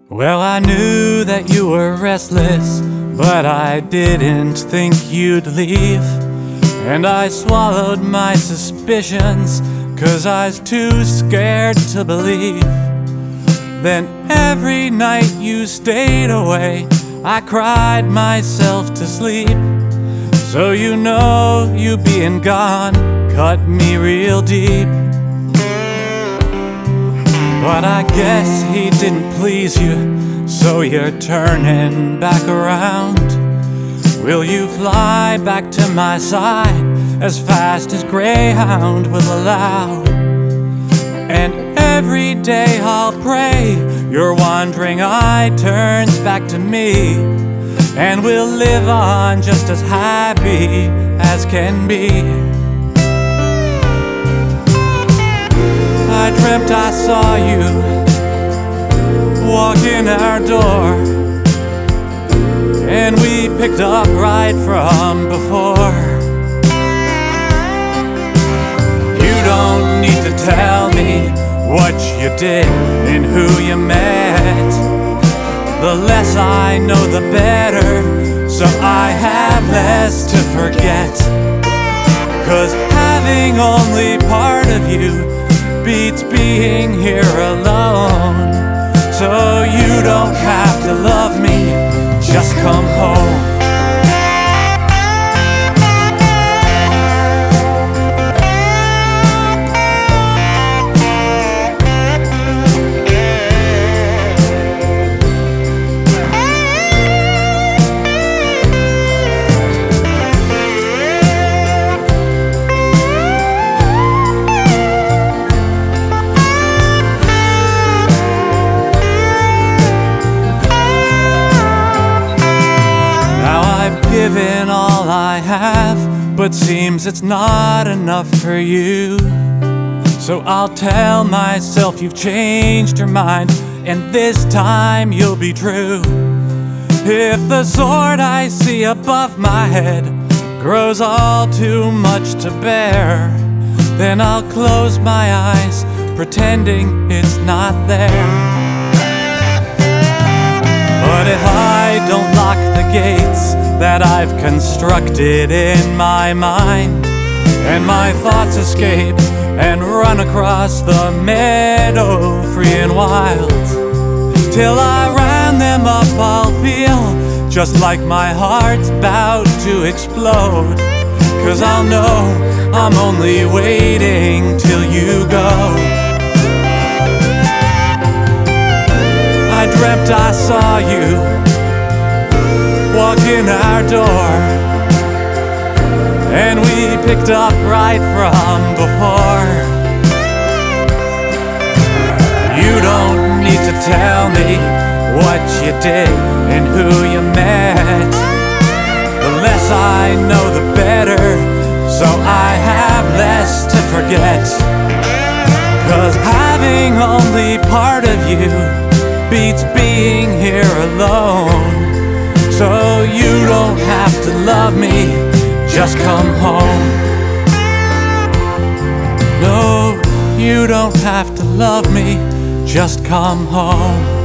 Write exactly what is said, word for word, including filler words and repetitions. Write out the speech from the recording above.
Well, I knew that you were restless, but I didn't think you'd leave. And I swallowed my suspicions, 'cause I was too scared to believe. Then every night you stayed away, I cried myself to sleep. So you know you being gone cut me real deep. But I guess he didn't please you, so you're turning back around. Will you fly back to my side as fast as Greyhound will allow? And every day I'll pray your wandering eye turns back to me, and we'll live on just as happy as can be. I dreamt I saw you walk in our door, and we picked up right from before. You don't need to tell me what you did and who you met. The less I know, the better, so I have less to forget. 'Cause having only part of you beats being here alone. So you don't have to love me, just come home. Given all I have, but seems it's not enough for you. So I'll tell myself you've changed your mind, and this time you'll be true. If the sword I see above my head grows all too much to bear, then I'll close my eyes, pretending it's not there. But if I don't lock the gates that I've constructed in my mind, and my thoughts escape and run across the meadow free and wild, till I round them up I'll feel just like my heart's about to explode. 'Cause I'll know I'm only waiting till you go. I dreamt I saw you walk in our door, and we picked up right from before. You don't need to tell me what you did and who you met. The less I know, the better, so I have less to forget. 'Cause having only part of you beats being here alone. So you don't have to love me, just come home. No, you don't have to love me, just come home.